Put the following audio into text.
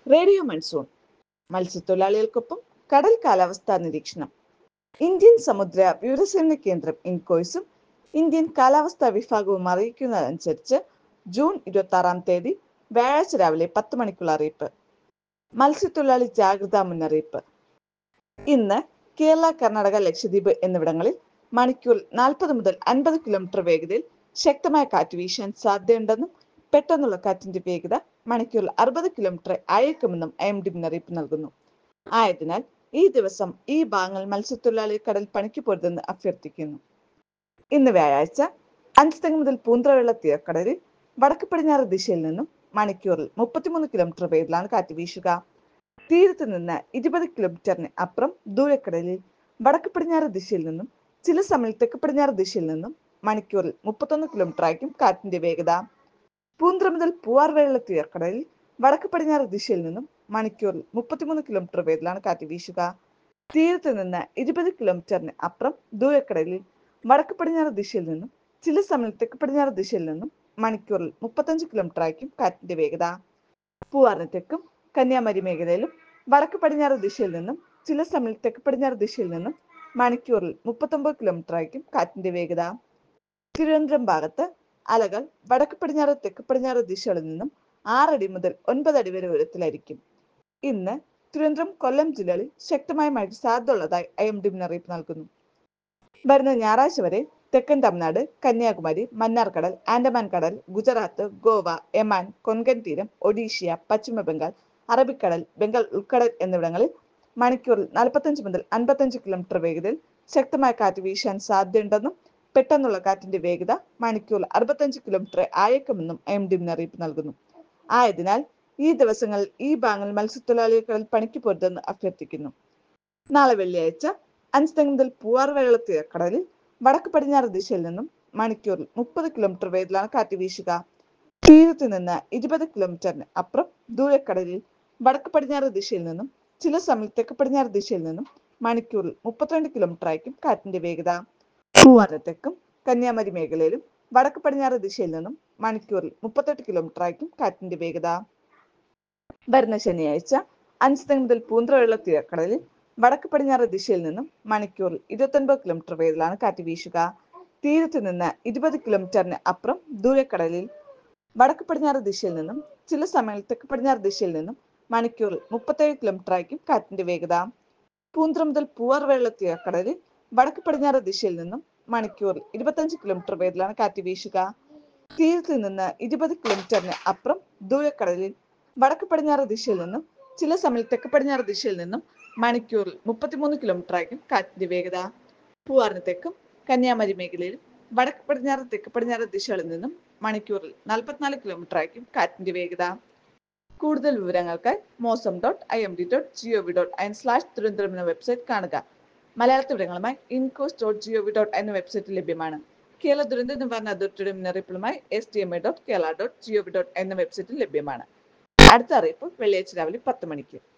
Radio monsoon, മത്സ്യത്തൊഴിലാളികൾക്കൊപ്പം കടൽ കാലാവസ്ഥാ നിരീക്ഷണം. ഇന്ത്യൻ സമുദ്ര വിവരസേവന കേന്ദ്രം ഇൻകോയ്സും ഇന്ത്യൻ കാലാവസ്ഥാ വിഭാഗവും അറിയിക്കുന്നതനുസരിച്ച് ജൂൺ 26 വ്യാഴാഴ്ച രാവിലെ 10 മണിക്കുള്ള അറിയിപ്പ്. മത്സ്യത്തൊഴിലാളി ജാഗ്രതാ മുന്നറിയിപ്പ്. ഇന്ന് കേരള, കർണാടക, ലക്ഷദ്വീപ് എന്നിവിടങ്ങളിൽ മണിക്കൂറിൽ 40 മുതൽ 50 കിലോമീറ്റർ വേഗതയിൽ ശക്തമായ കാറ്റ് വീശാൻ സാധ്യതയുണ്ടെന്നും പെട്ടെന്നുള്ള കാറ്റിന്റെ വേഗത മണിക്കൂറിൽ 60 കിലോമീറ്റർ അയക്കുമെന്നും IMD മുന്നറിയിപ്പ് നൽകുന്നു. ആയതിനാൽ ഈ ദിവസം ഈ ഭാഗങ്ങൾ മത്സ്യത്തൊഴിലാളി കടൽ പണിക്ക് പോരുതെന്ന് അഭ്യർത്ഥിക്കുന്നു. ഇന്ന് വ്യാഴാഴ്ച അഞ്ചുതെങ്ങ് മുതൽ പൂന്തറയുള്ള തീരക്കടലിൽ വടക്ക് പടിഞ്ഞാറ് ദിശയിൽ നിന്നും മണിക്കൂറിൽ 33 കിലോമീറ്റർ വേഗത്തിലാണ് കാറ്റ് വീശുക. തീരത്ത് നിന്ന് 20 കിലോമീറ്ററിന് അപ്പുറം ദൂരക്കടലിൽ വടക്ക് പടിഞ്ഞാറ് ദിശയിൽ നിന്നും ചില സമയം തെക്ക് പടിഞ്ഞാറ് ദിശയിൽ നിന്നും മണിക്കൂറിൽ 31 കിലോമീറ്റർ ആയിരിക്കും കാറ്റിന്റെ വേഗത. പൂന്തറ മുതൽ പൂവാർ വരെയുള്ള തീരക്കടലിൽ വടക്ക് പടിഞ്ഞാറ് ദിശയിൽ നിന്നും മണിക്കൂറിൽ 33 കിലോമീറ്റർ വേഗത്തിലാണ് കാറ്റ് വീശുക. തീരത്ത് നിന്ന് 20 കിലോമീറ്ററിന് അപ്പുറം ദൂരക്കടലിൽ വടക്ക് പടിഞ്ഞാറ് ദിശയിൽ നിന്നും ചില സമയം തെക്ക് പടിഞ്ഞാറ് ദിശയിൽ നിന്നും മണിക്കൂറിൽ 35 കിലോമീറ്റർ ആയിരിക്കും കാറ്റിന്റെ വേഗത. പൂവാറിന് തെക്കും കന്യാകുമാരി മേഖലയിലും വടക്ക് പടിഞ്ഞാറ് ദിശയിൽ നിന്നും ചില സമയം തെക്ക് പടിഞ്ഞാറ് ദിശയിൽ നിന്നും മണിക്കൂറിൽ 39 കിലോമീറ്റർ ആയിരിക്കും കാറ്റിന്റെ വേഗത. തിരുവനന്തപുരം ഭാഗത്ത് അലകൾ വടക്ക് പടിഞ്ഞാറ് തെക്ക് പടിഞ്ഞാറ് ദിശകളിൽ നിന്നും 6 അടി മുതൽ 9 അടി വരെ ഉയരത്തിലായിരിക്കും. ഇന്ന് തിരുവനന്തപുരം, കൊല്ലം ജില്ലകളിൽ ശക്തമായ മഴയ്ക്ക് സാധ്യതയുള്ളതായി IMD മുന്നറിയിപ്പ് നൽകുന്നു. വരുന്ന ഞായറാഴ്ച വരെ തെക്കൻ തമിഴ്നാട്, കന്യാകുമാരി, മന്നാർ കടൽ, ആൻഡമാൻ കടൽ, ഗുജറാത്ത്, ഗോവ, യമാൻ, കൊങ്കൺ തീരം, ഒഡീഷ്യ, പശ്ചിമ ബംഗാൾ, അറബിക്കടൽ, ബംഗാൾ ഉൾക്കടൽ എന്നിവിടങ്ങളിൽ മണിക്കൂറിൽ 45 മുതൽ 55 കിലോമീറ്റർ വേഗതയിൽ ശക്തമായ കാറ്റ് വീശാൻ സാധ്യതയുണ്ടെന്നും പെട്ടെന്നുള്ള കാറ്റിന്റെ വേഗത മണിക്കൂറിൽ 65 കിലോമീറ്റർ ആയേക്കുമെന്നും IMD മുന്നറിയിപ്പ് നൽകുന്നു. ആയതിനാൽ ഈ ദിവസങ്ങളിൽ ഈ ഭാഗങ്ങളിൽ മത്സ്യത്തൊഴിലാളികൾ പണിക്ക് പോരുതെന്ന് അഭ്യർത്ഥിക്കുന്നു. നാളെ വെള്ളിയാഴ്ച അഞ്ചുതെങ്ങ് മുതൽ പൂവാർ വരെയുള്ള തീരക്കടലിൽ വടക്ക് പടിഞ്ഞാറ് ദിശയിൽ നിന്നും മണിക്കൂറിൽ 30 കിലോമീറ്റർ വേഗത്തിലാണ് കാറ്റ് വീശുക. തീരത്ത് നിന്ന് 20 കിലോമീറ്ററിന് അപ്പുറം ദൂരക്കടലിൽ വടക്ക് പടിഞ്ഞാറ് ദിശയിൽ നിന്നും ചില സമയം തെക്ക് പടിഞ്ഞാറ് ദിശയിൽ നിന്നും മണിക്കൂറിൽ 32 കിലോമീറ്റർ ആയിരിക്കും കാറ്റിന്റെ വേഗത. പൂവാറിന് തെക്കും കന്യാകുമാരി മേഖലയിലും വടക്ക് പടിഞ്ഞാറ് ദിശയിൽ നിന്നും മണിക്കൂറിൽ 38 കിലോമീറ്റർ ആയിരിക്കും കാറ്റിന്റെ വേഗത. വരുന്ന ശനിയാഴ്ച അഞ്ചുതെങ്ങ് മുതൽ പൂന്തറ വരെയുള്ള തീരക്കടലിൽ വടക്ക് പടിഞ്ഞാറ് ദിശയിൽ നിന്നും മണിക്കൂറിൽ 29 കിലോമീറ്റർ വേഗത്തിലാണ് കാറ്റ് വീശുക. തീരത്ത് നിന്ന് 20 കിലോമീറ്ററിന് അപ്പുറം ദൂരക്കടലിൽ വടക്ക് പടിഞ്ഞാറ് ദിശയിൽ നിന്നും ചില സമയം തെക്ക് പടിഞ്ഞാറ് ദിശയിൽ നിന്നും മണിക്കൂറിൽ 37 കിലോമീറ്റർ ആയിരിക്കും കാറ്റിന്റെ വേഗത. പൂന്തറ മുതൽ പൂവാർ വരെയുള്ള തീരക്കടലിൽ വടക്ക് പടിഞ്ഞാറ് ദിശയിൽ നിന്നും മണിക്കൂറിൽ 25 കിലോമീറ്റർ വേഗത്തിലാണ് കാറ്റ് വീശുക. തീരത്ത് നിന്ന് 20 കിലോമീറ്ററിന് അപ്പുറം ദൂരക്കടലിൽ വടക്ക് പടിഞ്ഞാറ് ദിശയിൽ നിന്നും ചില സമയം തെക്ക് പടിഞ്ഞാറ് ദിശയിൽ നിന്നും മണിക്കൂറിൽ 33 കിലോമീറ്റർ ആയിരിക്കും കാറ്റിന്റെ വേഗത. പൂവാറിന് തെക്കും കന്യാകുമാരി മേഖലയിലും വടക്ക് പടിഞ്ഞാറ് തെക്ക് പടിഞ്ഞാറ് ദിശകളിൽ നിന്നും മണിക്കൂറിൽ 44 കിലോമീറ്റർ ആയിരിക്കും കാറ്റിന്റെ വേഗത. കൂടുതൽ വിവരങ്ങൾക്കായി mosam.imd.gov.in/തിരുവനന്തപുരം എന്ന വെബ്സൈറ്റ് കാണുക. മലയാളത്തിൽ വിവരങ്ങളുമായി incos.gov.in എന്ന വെബ്സൈറ്റിൽ ലഭ്യമാണ്. കേരള ദുരന്ത നിവാരണ അതോറിറ്റിയുടെ മുന്നറിയിപ്പുകളുമായി sdma.kerala.gov.in എന്ന വെബ്സൈറ്റിൽ ലഭ്യമാണ്. അടുത്ത അറിയിപ്പ് വെള്ളിയാഴ്ച രാവിലെ 10 മണിക്ക്.